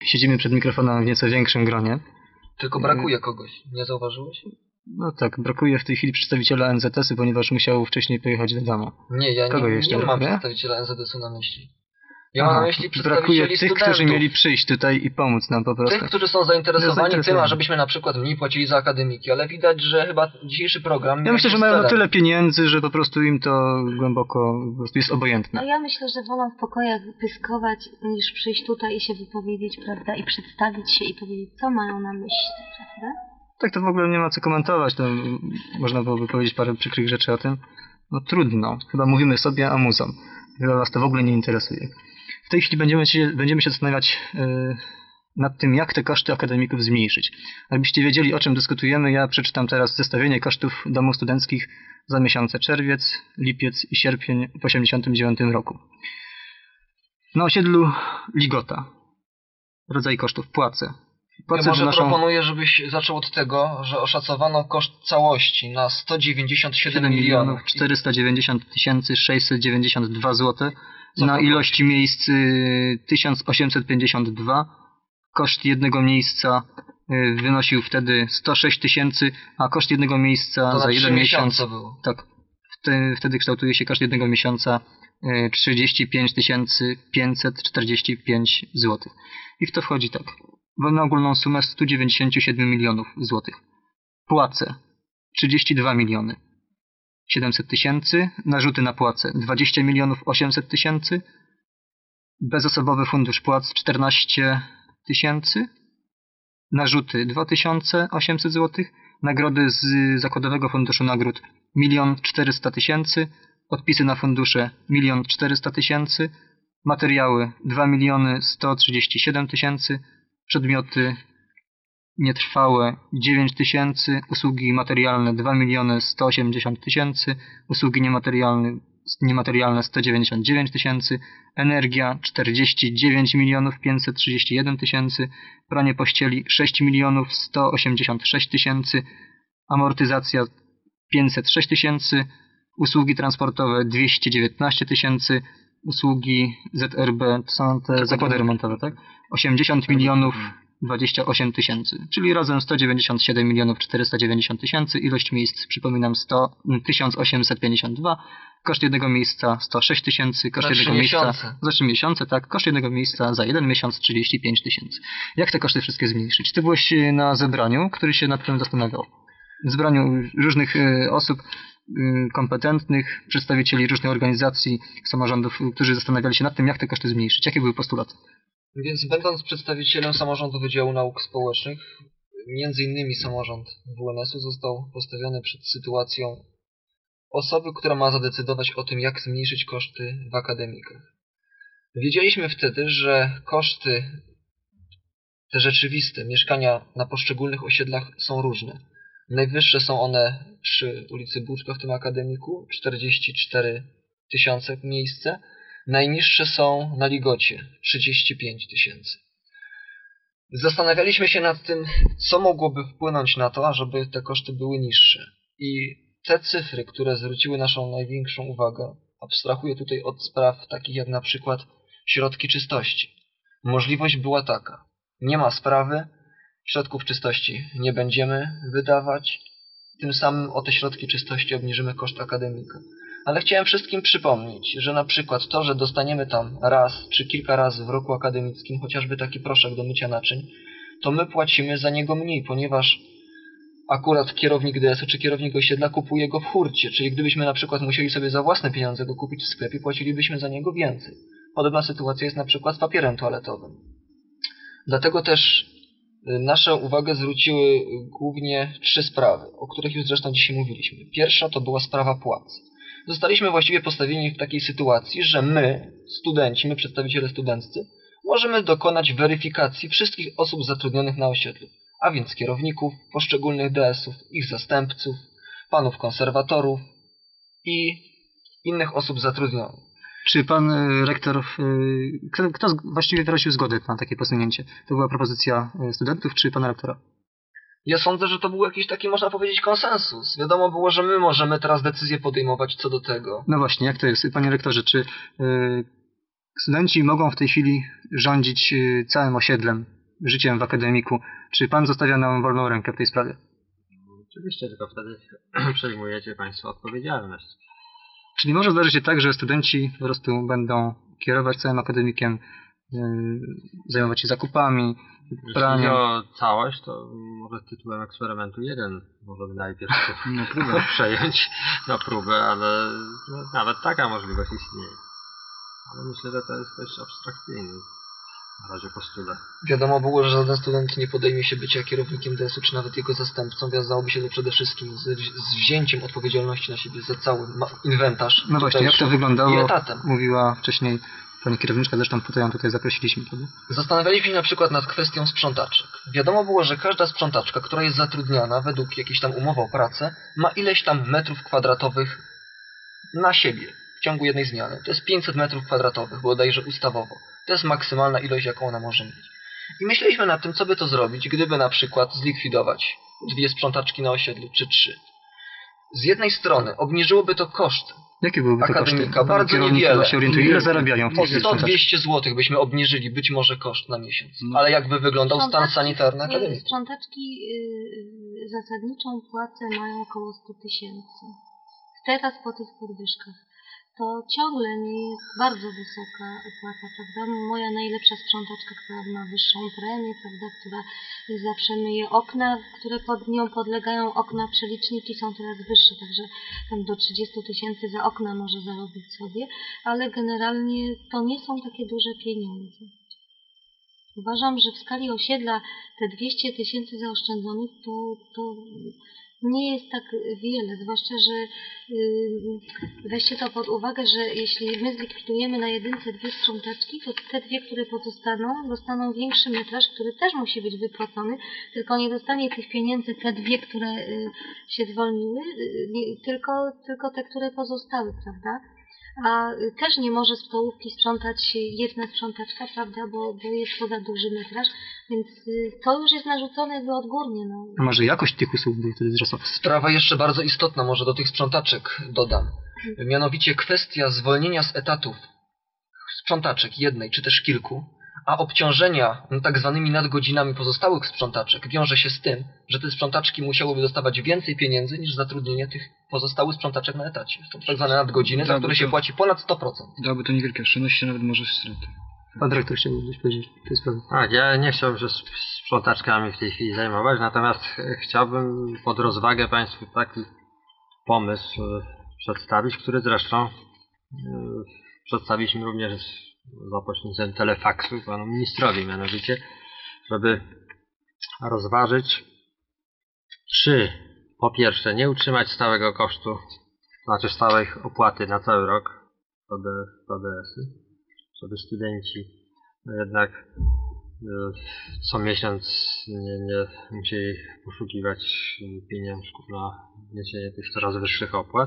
siedzimy przed mikrofonem w nieco większym gronie. Tylko brakuje kogoś, nie zauważyłeś? No tak, brakuje w tej chwili przedstawiciela NZS-u, ponieważ musiał wcześniej pojechać do domu. Nie, ja Kogo jeszcze nie mam brakuje? przedstawiciela NZS-u na myśli. Ja mam na myśli przedstawicieli brakuje tych, studentów. którzy mieli przyjść tutaj i pomóc nam po prostu. Tych, którzy są zainteresowani tym, ażebyśmy na przykład mniej płacili za akademiki, ale widać, że chyba dzisiejszy program... Ja myślę, że mają na tyle pieniędzy, że po prostu im to głęboko po prostu jest obojętne. A ja myślę, że wolą w pokojach pyskować, niż przyjść tutaj i się wypowiedzieć, prawda, i przedstawić się i powiedzieć, co mają na myśli, prawda? Tak to w ogóle nie ma co komentować, to można byłoby powiedzieć parę przykrych rzeczy o tym. No trudno, chyba mówimy sobie, a muzom. Chyba was to w ogóle nie interesuje. W tej chwili będziemy się zastanawiać nad tym, jak te koszty akademików zmniejszyć. Abyście wiedzieli, o czym dyskutujemy, ja przeczytam teraz zestawienie kosztów domów studenckich za miesiące czerwiec, lipiec i sierpień w 1989 roku. Na osiedlu Ligota. Rodzaj kosztów. Płace. Ja może proponuję, żebyś zaczął od tego, że oszacowano koszt całości na 197 milionów 490 692 zł. Na ilość miejsc 1852. Koszt jednego miejsca wynosił wtedy 106 tysięcy, a koszt jednego miejsca za jeden miesiąc... było. Tak. Wtedy kształtuje się koszt jednego miesiąca 35 545 zł. I w to wchodzi tak. Na ogólną sumę 197 milionów złotych. Płace 32 miliony 700 tysięcy. Narzuty na płace 20 milionów 800 tysięcy. Bezosobowy fundusz płac 14 tysięcy. Narzuty 2800 zł. Nagrody z zakładowego funduszu nagród 1 400 000. Odpisy na fundusze 1 400 000. Materiały 2 137 000. Przedmioty nietrwałe 9 tysięcy, usługi materialne 2 180 000, usługi niematerialne 199 tysięcy, energia 49 531 000, pranie pościeli 6 186 000, amortyzacja 506 000, usługi transportowe 219 000, usługi ZRB, to są te zakłady remontowe, tak? 80 milionów 28 tysięcy, czyli razem 197 milionów 490 tysięcy, ilość miejsc, przypominam, 1852, koszt jednego miejsca 106 tysięcy, koszt jednego miejsca za 3 miesiące, tak, koszt jednego miejsca za jeden miesiąc 35 tysięcy. Jak te koszty wszystkie zmniejszyć? Ty byłeś na zebraniu, który się nad tym zastanawiał. W zebraniu różnych osób kompetentnych, przedstawicieli różnych organizacji, samorządów, którzy zastanawiali się nad tym, jak te koszty zmniejszyć. Jakie były postulaty? Więc będąc przedstawicielem samorządu Wydziału Nauk Społecznych, między innymi samorząd WNS-u został postawiony przed sytuacją osoby, która ma zadecydować o tym, jak zmniejszyć koszty w akademikach. Wiedzieliśmy wtedy, że koszty te rzeczywiste mieszkania na poszczególnych osiedlach są różne. Najwyższe są one przy ulicy Buczka w tym akademiku, 44 tysiące miejsce. Najniższe są na Ligocie, 35 tysięcy. Zastanawialiśmy się nad tym, co mogłoby wpłynąć na to, ażeby te koszty były niższe. I te cyfry, które zwróciły naszą największą uwagę, abstrahuję tutaj od spraw takich jak na przykład środki czystości. Możliwość była taka. Nie ma sprawy, środków czystości nie będziemy wydawać, tym samym o te środki czystości obniżymy koszt akademika. Ale chciałem wszystkim przypomnieć, że na przykład to, że dostaniemy tam raz czy kilka razy w roku akademickim chociażby taki proszek do mycia naczyń, to my płacimy za niego mniej, ponieważ akurat kierownik DS-u czy kierownik osiedla kupuje go w hurcie, czyli gdybyśmy na przykład musieli sobie za własne pieniądze go kupić w sklepie, płacilibyśmy za niego więcej. Podobna sytuacja jest na przykład z papierem toaletowym. Dlatego też naszą uwagę zwróciły głównie 3 sprawy, o których już zresztą dzisiaj mówiliśmy. Pierwsza to była sprawa płac. Zostaliśmy właściwie postawieni w takiej sytuacji, że my, studenci, my przedstawiciele studenccy, możemy dokonać weryfikacji wszystkich osób zatrudnionych na osiedlu, a więc kierowników poszczególnych DS-ów, ich zastępców, panów konserwatorów i innych osób zatrudnionych. Czy pan rektor, kto właściwie wyraził zgodę na takie posunięcie? To była propozycja studentów czy pana rektora? Ja sądzę, że to był jakiś taki, można powiedzieć, konsensus. Wiadomo było, że my możemy teraz decyzję podejmować co do tego. No właśnie, jak to jest? Panie rektorze, czy Studenci mogą w tej chwili rządzić całym osiedlem, życiem w akademiku. Czy pan zostawia nam wolną rękę w tej sprawie? Oczywiście, tylko wtedy przejmujecie Państwo odpowiedzialność. Czyli może zdarzyć się tak, że studenci po prostu będą kierować całym akademikiem, zajmować się zakupami, Jeśli praniem. chodzi o całość, to może tytułem eksperymentu jeden możemy najpierw Na próbę. przejąć na próbę, ale no, nawet taka możliwość istnieje. Ale myślę, że to jest dość abstrakcyjny na razie postulat. Wiadomo było, że żaden student nie podejmie się bycia kierownikiem DS-u, czy nawet jego zastępcą. Wiązałoby się to przede wszystkim z wzięciem odpowiedzialności na siebie za cały inwentarz. No właśnie, jak to wyglądało, I etatem. mówiła wcześniej pani kierowniczka, zresztą po to ją tutaj zaprosiliśmy. Prawda? Zastanawialiśmy się na przykład nad kwestią sprzątaczek. Wiadomo było, że każda sprzątaczka, która jest zatrudniana według jakiejś tam umowy o pracę, ma ileś tam metrów kwadratowych na siebie w ciągu jednej zmiany. To jest 500 metrów kwadratowych, bodajże ustawowo. To jest maksymalna ilość, jaką ona może mieć. I myśleliśmy nad tym, co by to zrobić, gdyby na przykład zlikwidować 2 sprzątaczki na osiedlu, czy 3. Z jednej strony obniżyłoby to koszty Jakie byłyby te koszty? akademika, bardzo Kierownik niewiele. chyba się orientuje, ile zarabiają w O tej chwili sprzątaczki? 100-200 zł byśmy obniżyli być może koszt na miesiąc. No. Ale jakby wyglądał stan sanitarny akademii? Sprzątaczki zasadniczą płacę mają około 100 000. Teraz po tych podwyżkach. To ciągle nie jest bardzo wysoka opłata, prawda? Moja najlepsza sprzątaczka, która ma wyższą premię, prawda, która zawsze myje okna, które pod nią podlegają okna, przeliczniki są teraz wyższe, także tam do 30 000 za okna może zarobić sobie, ale generalnie to nie są takie duże pieniądze. Uważam, że w skali osiedla te 200 000 zaoszczędzonych to nie jest tak wiele, zwłaszcza, że weźcie to pod uwagę, że jeśli my zlikwidujemy na jedynce 2 sprzątaczki, to te 2, które pozostaną, dostaną większy metraż, który też musi być wypłacony, tylko nie dostanie tych pieniędzy te 2, które się zwolniły, tylko te, które pozostały, prawda? A też nie może stołówki sprzątać jedna sprzątaczka, prawda, bo jest to za duży metraż, więc to już jest narzucone jakby odgórnie. No. A może jakość tych usług by wtedy wzrosła? Sprawa jeszcze bardzo istotna, może do tych sprzątaczek dodam. Mianowicie kwestia zwolnienia z etatów sprzątaczek jednej czy też kilku, a obciążenia tak zwanymi nadgodzinami pozostałych sprzątaczek wiąże się z tym, że te sprzątaczki musiałyby dostawać więcej pieniędzy niż zatrudnienie tych pozostałych sprzątaczek na etacie. To tak zwane nadgodziny, za które się płaci ponad 100%. Dałoby to niewielkie oszczędności, nawet może straty. Pan dyrektor chciałby coś powiedzieć w tej sprawie. Tak, ja nie chciałbym się sprzątaczkami w tej chwili zajmować, natomiast chciałbym pod rozwagę Państwu taki pomysł przedstawić, który zresztą przedstawiliśmy również za pośrednictwem telefaksu panu ministrowi, mianowicie, żeby rozważyć, czy po pierwsze nie utrzymać stałego kosztu, znaczy stałej opłaty na cały rok ODS-y, żeby studenci jednak co miesiąc nie musieli poszukiwać pieniążków na niesienie tych coraz wyższych opłat,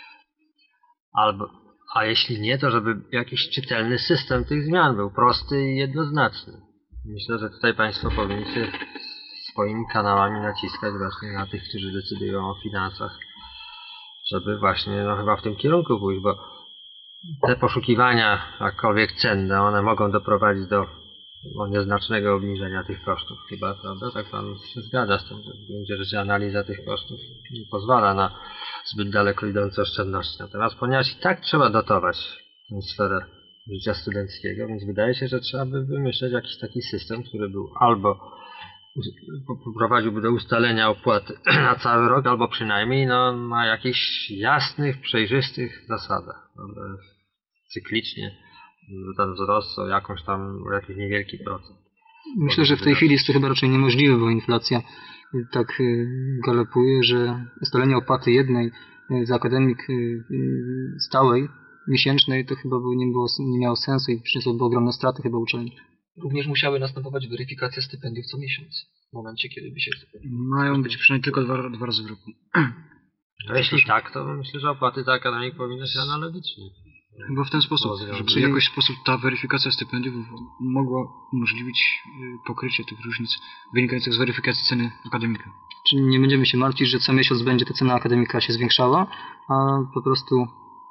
a jeśli nie, to żeby jakiś czytelny system tych zmian był prosty i jednoznaczny. Myślę, że tutaj Państwo powinniście swoimi kanałami naciskać właśnie na tych, którzy decydują o finansach, żeby właśnie chyba w tym kierunku pójść, bo te poszukiwania, jakkolwiek cenne, one mogą doprowadzić do nieznacznego obniżenia tych kosztów chyba, prawda? Tak Pan się zgadza z tym, że w gruncie rzeczy analiza tych kosztów nie pozwala na zbyt daleko idące oszczędności. Natomiast ponieważ i tak trzeba dotować tę sferę życia studenckiego, więc wydaje się, że trzeba by wymyśleć jakiś taki system, który był albo prowadziłby do ustalenia opłaty na cały rok, albo przynajmniej na jakichś jasnych, przejrzystych zasadach. Cyklicznie ten wzrost o jakiś niewielki procent. Myślę, że w tej chwili jest to chyba raczej niemożliwe, bo inflacja tak galopuje, że ustalenie opłaty jednej za akademik stałej, miesięcznej, to chyba nie miało sensu i przyniosłoby ogromne straty chyba uczelni. Również musiały następować weryfikacje stypendiów co miesiąc, w momencie, kiedy by się... Mają być przynajmniej tylko dwa razy w roku. No jeśli tak, to myślę, że opłaty za akademik powinny się analogicznie. Chyba w ten sposób, żeby w jakiś sposób ta weryfikacja stypendiów mogła umożliwić pokrycie tych różnic wynikających z weryfikacji ceny akademika. Czyli nie będziemy się martwić, że co miesiąc będzie ta cena akademika się zwiększała, a po prostu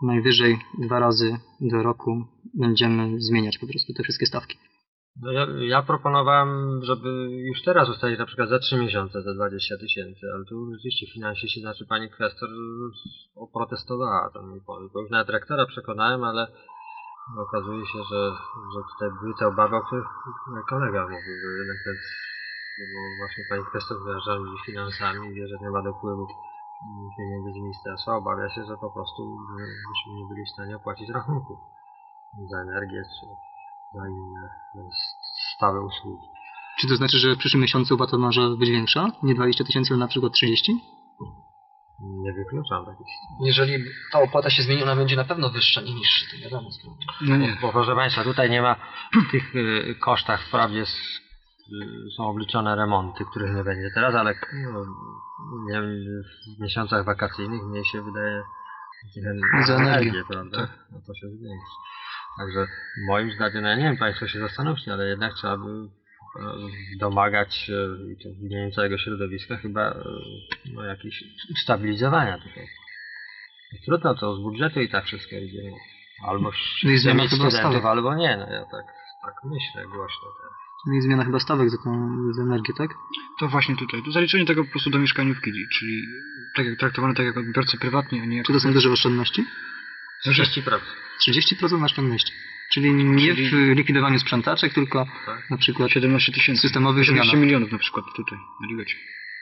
najwyżej 2 razy do roku będziemy zmieniać po prostu te wszystkie stawki. No ja proponowałem, żeby już teraz ustalić na przykład za 3 miesiące za 20 000, ale tu rzeczywiście finansiści, znaczy pani kwestor oprotestowała ten mój pomysł, bo już nawet rektora przekonałem, ale okazuje się, że tutaj były te obawy, o których mój kolega mówił, że jednak bo właśnie pani kwestor rządzi finansami i wie, że nie ma dopływu pieniędzy z ministerstwa, obawia się, że po prostu byśmy nie byli w stanie opłacić rachunków za energię czy za inne stałe usługi. Czy to znaczy, że w przyszłym miesiącu opłata może być większa? Nie 20 000, ale na przykład 30? Nie wykluczam takich sytuacji. Jeżeli ta opłata się zmieni, ona będzie na pewno wyższa niż niższa, to wiadomo sprawa. No nie. Bo proszę Państwa, tutaj nie ma w tych kosztach wprawdzie są obliczone remonty, których nie będzie teraz, ale nie, w miesiącach wakacyjnych mniej się wydaje za energię, prawda? No to się zwiększy. Także moim zdaniem, no ja nie wiem, Państwo się zastanówcie, ale jednak trzeba by domagać i to w imieniu całego środowiska chyba jakieś stabilizowania tutaj. Trudno to z budżetu i tak wszystko idzie. Albo chcę mieć studentów, albo nie. No ja tak myślę głośno teraz. No i zmiana chyba stawek za energię, tak? To właśnie tutaj. To zaliczenie tego po prostu do mieszkaniówki, czyli tak jak traktowane tak jak odbiorcy prywatni, a nie jak... Czy to są duże oszczędności? 30%. 30% oszczędności. Czyli nie w likwidowaniu sprzątaczek, tylko tak. Na przykład 17 000. systemowych 17 zmianach. milionów na przykład tutaj, na Ligecie.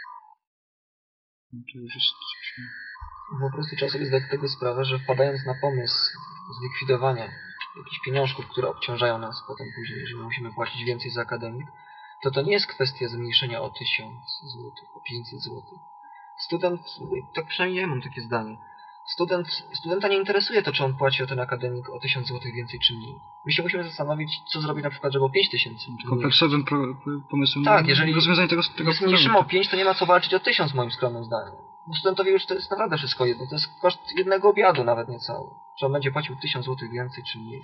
No to już jest coś... Po prostu trzeba sobie zdać z tego sprawę, że wpadając na pomysł zlikwidowania jakichś pieniążków, które obciążają nas potem później, że musimy płacić więcej za akademik, to nie jest kwestia zmniejszenia o 1000 zł, o 500 zł. Student, tak przynajmniej ja mam takie zdanie, studenta nie interesuje to, czy on płaci o ten akademik o 1000 zł więcej czy mniej. My się musimy zastanowić, co zrobić na przykład, żeby o 5000. Kompleksowym pomysłem tak, jeżeli rozwiązanie tego zmniejszymy o 5, to nie ma co walczyć o 1000 moim skromnym zdaniem. Bo studentowi już to jest naprawdę wszystko jedno. To jest koszt jednego obiadu, nawet niecały. Czy on będzie płacił 1000 zł więcej czy mniej.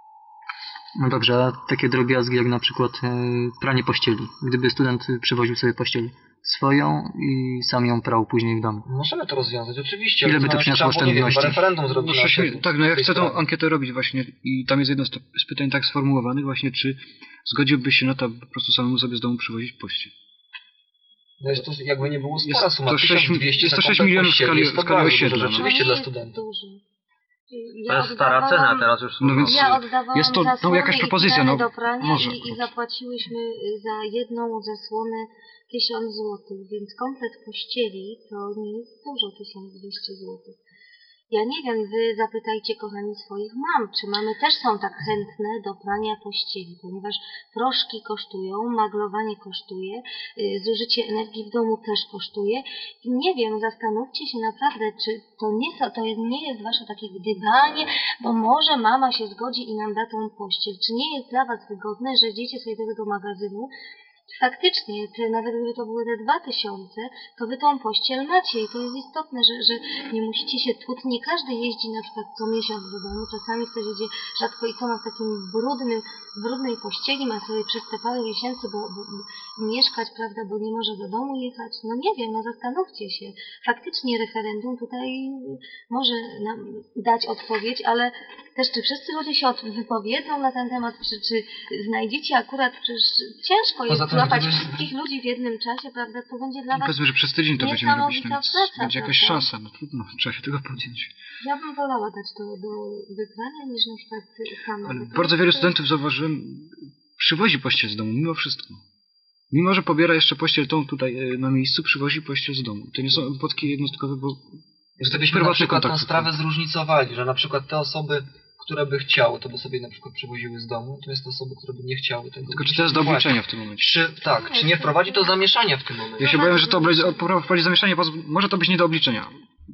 No dobrze, a takie drobiazgi jak na przykład pranie pościeli. Gdyby student przywoził sobie pościel swoją i sam ją prał później w domu. Możemy to rozwiązać, oczywiście. Ile by to przyniosło oszczędności? Referendum zrobić. Tak, no ja chcę tą ankietę robić właśnie i tam jest jedno z pytań tak sformułowanych właśnie, czy zgodziłbyś się na to, aby po prostu samemu sobie z domu przywozić pościel? No jest to jakby nie było spora suma. To 1200 jest to 6 milionów w skali osiedla. Rzeczywiście dla studentów. To jest stara cena, teraz już są... No więc Ja oddawałam jest to zasłony jakaś propozycja, i no do prania może. i zapłaciłyśmy za jedną zasłonę 1000 zł, więc komplet pościeli to nie jest dużo, 1200 zł. Ja nie wiem, wy zapytajcie kochani swoich mam, czy mamy też są tak chętne do prania pościeli, ponieważ proszki kosztują, maglowanie kosztuje, zużycie energii w domu też kosztuje i nie wiem, zastanówcie się naprawdę, czy to nie jest wasze takie gdybanie, bo może mama się zgodzi i nam da tą pościel. Czy nie jest dla was wygodne, że idziecie sobie do tego magazynu, faktycznie, nawet gdyby to były te 2000, to wy tą pościel macie i to jest istotne, że nie musicie się tłuc. Nie każdy jeździ na przykład co miesiąc do domu, czasami ktoś jedzie rzadko i to ma w takim brudnej pościeli, ma sobie przez te parę miesięcy, bo mieszkać, prawda, bo nie może do domu jechać. No nie wiem, no zastanówcie się. Faktycznie referendum tutaj może nam dać odpowiedź, ale też czy wszyscy ludzie się wypowiedzą na ten temat, czy znajdziecie akurat, przecież ciężko jest złapać wszystkich ludzi w jednym czasie, prawda, to będzie dla was powiedzmy, że przez tydzień to będziemy robić, niesamowita więc praca, będzie jakaś prawda? szansa, no trudno, trzeba się tego podjąć. Ja bym wolała dać to do wybrania niż na przykład sama. Ale bardzo wielu studentów, zauważyłem, przywozi pościel z domu, mimo wszystko. Mimo, że pobiera jeszcze pościel tą tutaj na miejscu, przywozi pościel z domu. To nie są wypadki jednostkowe, bo jest to jakiś Gdybyśmy na prywatny przykład tę kontakt. sprawę zróżnicowali, że na przykład te osoby, które by chciały, to by sobie na przykład przywoziły z domu, to jest osoby, które by nie chciały tego. Tylko czy to jest do obliczenia w tym momencie? Czy nie wprowadzi to zamieszania w tym momencie? Ja się boję, że to wprowadzi zamieszanie, bo może to być nie do obliczenia.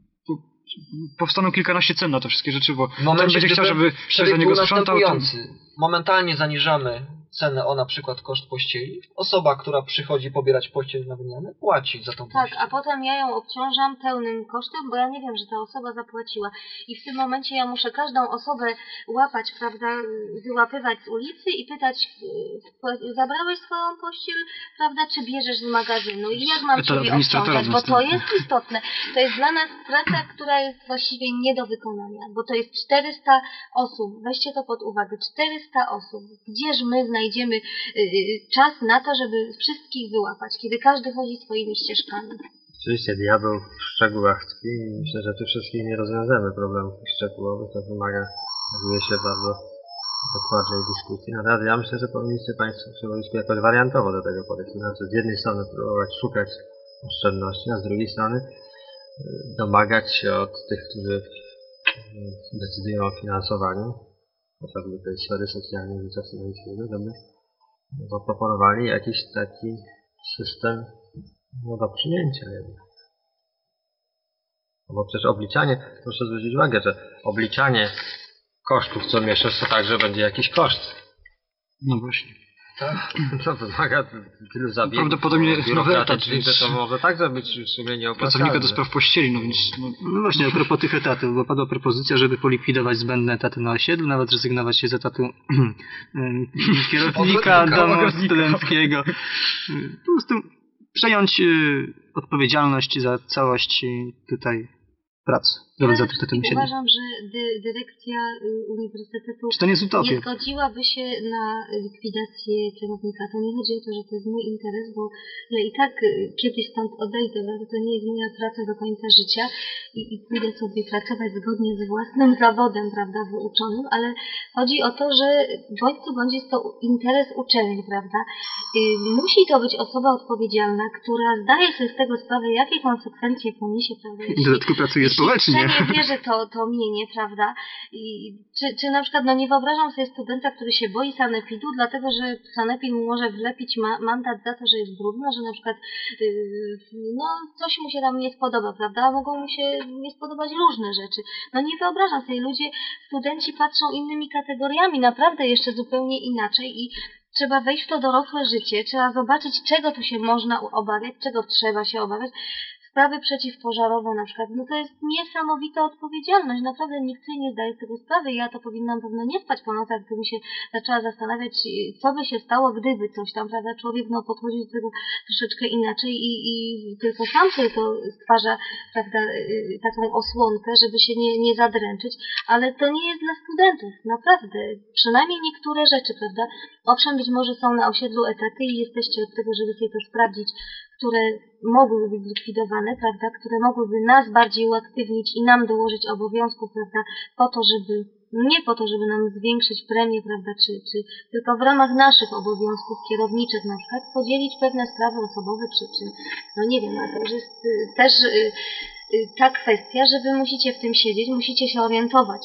Powstaną kilkanaście cen na te wszystkie rzeczy, bo W momencie, ten będzie chciał, żeby ktoś do przebieg niego był sprzątał. następujący. Momentalnie zaniżamy cenę o na przykład koszt pościeli, osoba, która przychodzi pobierać pościel na wymianę, płaci za tą Tak, pościel. a potem ja ją obciążam pełnym kosztem, bo ja nie wiem, że ta osoba zapłaciła. I w tym momencie ja muszę każdą osobę łapać, prawda, wyłapywać z ulicy i pytać, zabrałeś swoją pościel, prawda, czy bierzesz z magazynu? I jak mam To ciebie administratora obciążać? Bo to następnie. jest istotne. To jest dla nas praca, która jest właściwie nie do wykonania, bo to jest 400 osób. Weźcie to pod uwagę. 400 osób. Gdzież my znajdziemy czas na to, żeby wszystkich wyłapać, kiedy każdy chodzi swoimi ścieżkami? Oczywiście diabeł w szczegółach tkwi i myślę, że tu wszystkich nie rozwiążemy problemów szczegółowych. To wymaga, okazuje się, bardzo dokładnej dyskusji. Natomiast ja myślę, że powinniście Państwo przechodzić jakoś wariantowo do tego podejść. Znaczy z jednej strony próbować szukać oszczędności, a z drugiej strony domagać się od tych, którzy decydują o finansowaniu, chociażby tej sfery socjalnej życia studenckiego, żeby zaproponowali jakiś taki system do przyjęcia jednak. No bo przecież obliczanie, proszę zwrócić uwagę, że obliczanie kosztów co miesiąc to także będzie jakiś koszt. No właśnie. Tak? To wymaga tylu zabiegów Prawdopodobnie biurokratycznych, nowy etat, że to może także być w sumie Pracownika nieopłacalne. do spraw pościeli, no więc... No właśnie, a propos tych etatów, bo padła propozycja, żeby polikwidować zbędne etaty na osiedlu, nawet zrezygnować się z etatu kierownika Ogrodnika. domu studenckiego. Po prostu przejąć odpowiedzialność za całość tutaj prac. Ja Za tych etatem osiedlu. uważam, że dyrekcja uniwersytetu Czy to nie jest utopia? nie zgodziłaby się na likwidację kierownika. To nie chodzi o to, że to jest mój interes, bo ja i tak kiedyś stąd odejdę, ale to nie jest moja praca do końca życia i pójdę sobie pracować zgodnie z własnym zawodem, prawda, wyuczonym, ale chodzi o to, że bądź co bądź jest to interes uczelni, prawda. Musi to być osoba odpowiedzialna, która zdaje sobie z tego sprawę, jakie konsekwencje poniesie, prawda, W dodatku pracuje społecznie. nie bierze to mienie, prawda? Czy na przykład, no nie wyobrażam sobie studenta, który się boi sanepidu, dlatego że sanepid mu może wlepić mandat za to, że jest brudno, że na przykład no coś mu się tam nie spodoba, prawda? Mogą mu się nie spodobać różne rzeczy. No nie wyobrażam sobie, studenci patrzą innymi kategoriami, naprawdę jeszcze zupełnie inaczej i trzeba wejść w to dorosłe życie, trzeba zobaczyć, czego tu się można obawiać, czego trzeba się obawiać. Sprawy przeciwpożarowe na przykład, no to jest niesamowita odpowiedzialność, naprawdę nikt sobie nie zdaje z tego sprawy. Ja to powinnam pewno nie spać po nocach, gdybym się zaczęła zastanawiać, co by się stało, gdyby coś tam, prawda, człowiek no podchodzi do tego troszeczkę inaczej i tylko sam sobie to stwarza, prawda, taką osłonkę, żeby się nie zadręczyć, ale to nie jest dla studentów, naprawdę, przynajmniej niektóre rzeczy, prawda, owszem, być może są na osiedlu etaty i jesteście od tego, żeby sobie to sprawdzić, które mogłyby być zlikwidowane, prawda, które mogłyby nas bardziej uaktywnić i nam dołożyć obowiązków, prawda, nie po to, żeby nam zwiększyć premię, prawda, czy tylko w ramach naszych obowiązków kierowniczych na przykład podzielić pewne sprawy osobowe, czy no nie wiem, ale to już jest też ta kwestia, że wy musicie w tym siedzieć, musicie się orientować,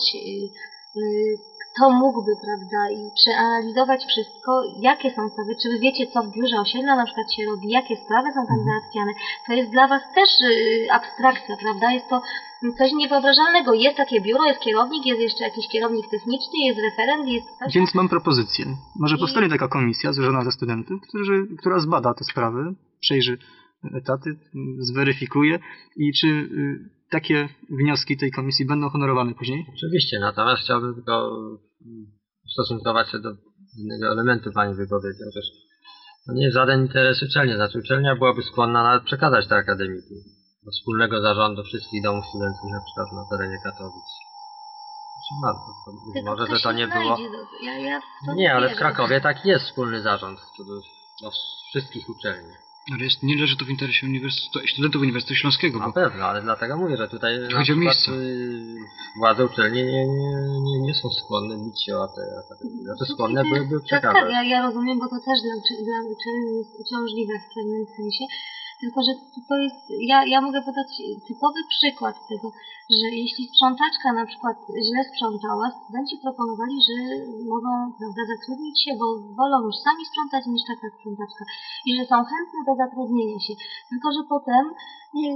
kto mógłby, prawda, i przeanalizować wszystko, jakie są sprawy, czy wy wiecie, co w biurze osiedla na przykład się robi, jakie sprawy są tam załatwiane. To jest dla was też abstrakcja, prawda, jest to coś niewyobrażalnego. Jest takie biuro, jest kierownik, jest jeszcze jakiś kierownik techniczny, jest referent, jest ktoś... Więc mam propozycję. Może powstanie taka komisja złożona ze studentów, która zbada te sprawy, przejrzy etaty, zweryfikuje i czy takie wnioski tej komisji będą honorowane później? Oczywiście, natomiast chciałbym tylko ustosunkować się do innego elementu Pani wypowiedzi. Otóż to nie jest żaden interes uczelni. Znaczy uczelnia byłaby skłonna nawet przekazać te akademiki do wspólnego zarządu wszystkich domów studenckich, na przykład na terenie Katowic. Być może, że to nie było... Nie, ale w Krakowie tak jest wspólny zarząd do wszystkich uczelni. Ale nie leży to w interesie studentów Uniwersytetu Śląskiego. Na Bo... pewno, ale dlatego mówię, że tutaj na chodzi o przykład miejsce. władze uczelni nie są skłonne bić się o te akademie. Znaczy skłonne byłyby przekazać. Tak, ja rozumiem, bo to też dla uczelni jest uciążliwe w pewnym sensie. Tylko, że to jest, ja mogę podać typowy przykład tego, że jeśli sprzątaczka na przykład źle sprzątała, studenci proponowali, że mogą, prawda, zatrudnić się, bo wolą już sami sprzątać niż taka sprzątaczka i że są chętni do zatrudnienia się. Tylko, że potem